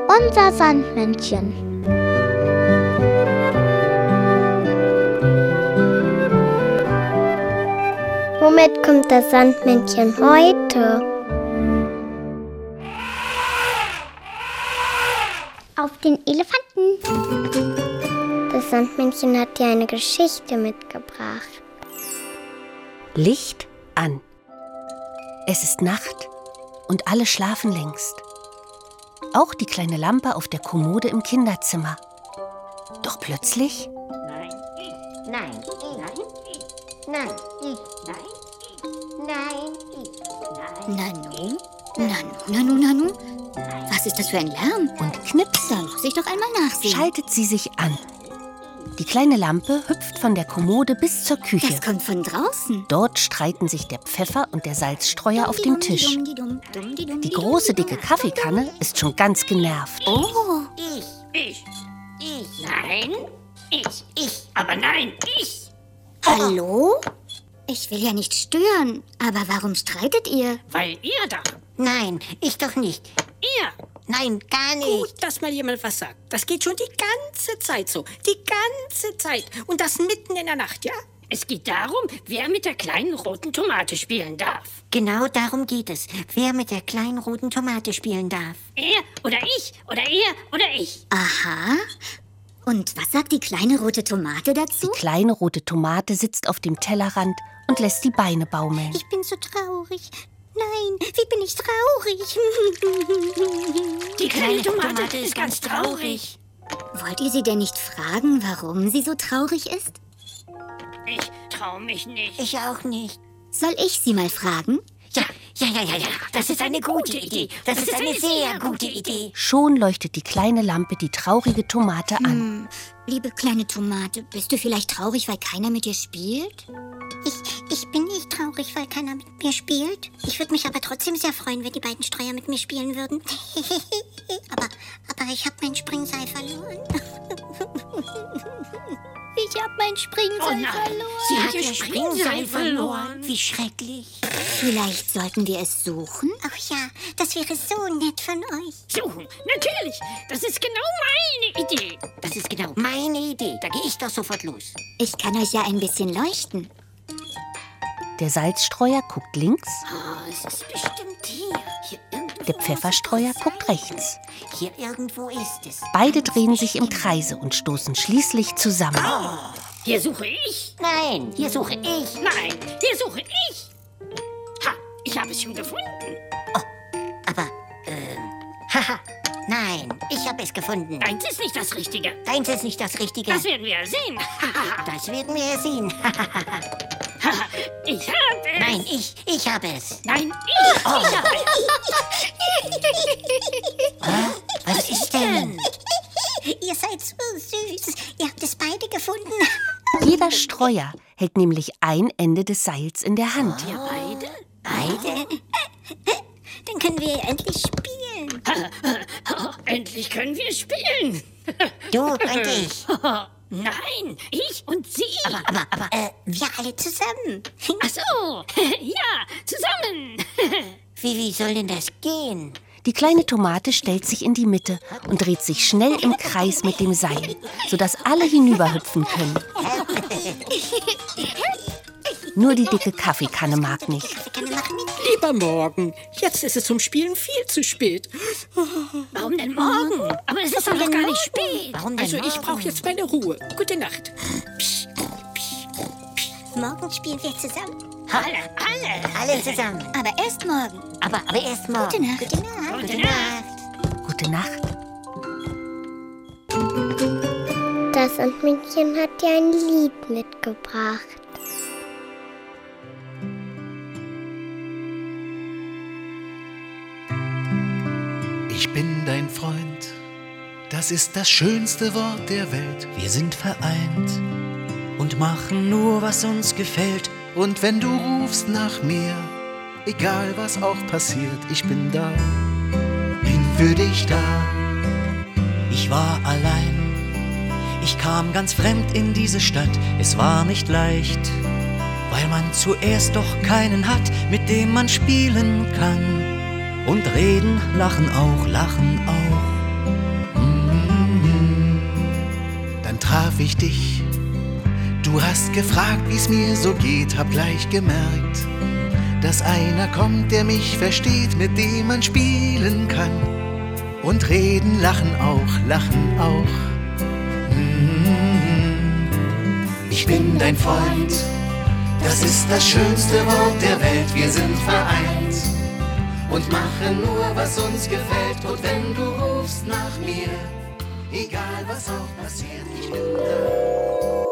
Unser Sandmännchen. Womit kommt das Sandmännchen heute? Auf den Elefanten. Das Sandmännchen hat dir eine Geschichte mitgebracht. Licht an. Es ist Nacht und alle schlafen längst. Auch die kleine Lampe auf der Kommode im Kinderzimmer. Doch plötzlich... Nein, ich. Nein, ich. Nein, ich. Nein, ich. Nein, ich. Nanu. Was ist das für ein Lärm? Und knips, Da muss ich doch einmal nachsehen. schaltet sie sich an. Die kleine Lampe hüpft von der Kommode bis zur Küche. Das kommt von draußen. Dort streiten sich der Pfeffer und der Salzstreuer auf dem Tisch. Die große, dicke Kaffeekanne ist schon ganz genervt. Oh, Ich. Nein, ich. Aber nein, ich. hallo? Ich will ja nicht stören, aber warum streitet ihr? Weil ihr da. Nein, ich doch nicht. Ihr. Nein, gar nicht. Gut, dass mal jemand was sagt. Das geht schon die ganze Zeit so. Die ganze Zeit. Und das mitten in der Nacht, ja? Es geht darum, wer mit der kleinen roten Tomate spielen darf. Genau darum geht es. Wer mit der kleinen roten Tomate spielen darf. Er oder ich oder er oder ich. Aha. Und was sagt die kleine rote Tomate dazu? Die kleine rote Tomate sitzt auf dem Tellerrand und lässt die Beine baumeln. Ich bin so traurig. Nein, wie bin ich traurig? Die kleine Tomate ist ganz traurig. Wollt ihr sie denn nicht fragen, warum sie so traurig ist? Ich trau mich nicht. Ich auch nicht. Soll ich sie mal fragen? Ja. Das ist eine gute Idee. Das ist eine sehr gute Idee. Schon leuchtet die kleine Lampe die traurige Tomate an. Liebe kleine Tomate, bist du vielleicht traurig, weil keiner mit dir spielt? Ich bin nicht traurig, weil keiner mit mir spielt. Ich würde mich aber trotzdem sehr freuen, wenn die beiden Streuer mit mir spielen würden. aber ich habe mein Springseil verloren. Ich habe mein Springseil verloren. Sie hat ihr Springseil verloren. Wie schrecklich. Vielleicht sollten wir es suchen? Ach ja, das wäre so nett von euch. Suchen, natürlich. Das ist genau meine Idee. Das ist genau meine Idee. Da gehe ich doch sofort los. Ich kann euch ja ein bisschen leuchten. Der Salzstreuer guckt links, Oh, es ist bestimmt hier. Hier irgendwo. der Pfefferstreuer guckt rechts. Hier irgendwo ist es. Beide drehen sich im Kreise und stoßen schließlich zusammen. Hier suche ich. Nein, hier suche ich. Nein, hier suche ich. Ha, ich habe es schon gefunden. Aber, haha, nein, ich habe es gefunden. Deins ist nicht das Richtige. Deins ist nicht das Richtige. Das werden wir ja sehen. Das werden wir sehen. Ich habe es. Nein, ich habe es. Nein, ich habe es. Was ist denn? Ihr seid so süß. Ihr habt es beide gefunden. Jeder Streuer hält nämlich ein Ende des Seils in der Hand. Beide? Dann können wir ja endlich spielen. Endlich können wir spielen. Du und ich. Nein, ich und sie. Aber, Wir alle zusammen. Ach so, ja, zusammen. wie soll denn das gehen? Die kleine Tomate stellt sich in die Mitte und dreht sich schnell im Kreis mit dem Seil, sodass alle hinüberhüpfen können. Nur die dicke Kaffeekanne mag nicht. Lieber Morgen. Jetzt ist es zum Spielen viel zu spät. Warum denn morgen? Aber es ist doch noch gar nicht spät. Warum denn Also ich morgen? brauche jetzt meine Ruhe. Gute Nacht. Morgen spielen wir zusammen. Alle zusammen. Aber erst morgen. Aber erst morgen. Gute Nacht. Gute Nacht. Gute Nacht. Das Sandmännchen hat dir ein Lied mitgebracht. Ich bin dein Freund, das ist das schönste Wort der Welt. Wir sind vereint und machen nur, was uns gefällt. Und wenn du rufst nach mir, egal was auch passiert, ich bin da, bin für dich da. Ich war allein, ich kam ganz fremd in diese Stadt. Es war nicht leicht, weil man zuerst doch keinen hat, mit dem man spielen kann. Und reden, lachen auch. dann traf ich dich. Du hast gefragt, wie's mir so geht, hab gleich gemerkt, dass einer kommt, der mich versteht, mit dem man spielen kann. Und reden, lachen auch. Ich bin dein Freund, das ist das schönste Wort der Welt. Wir sind vereint und machen nur, was uns gefällt. Und wenn du rufst nach mir, egal was auch passiert, ich bin da.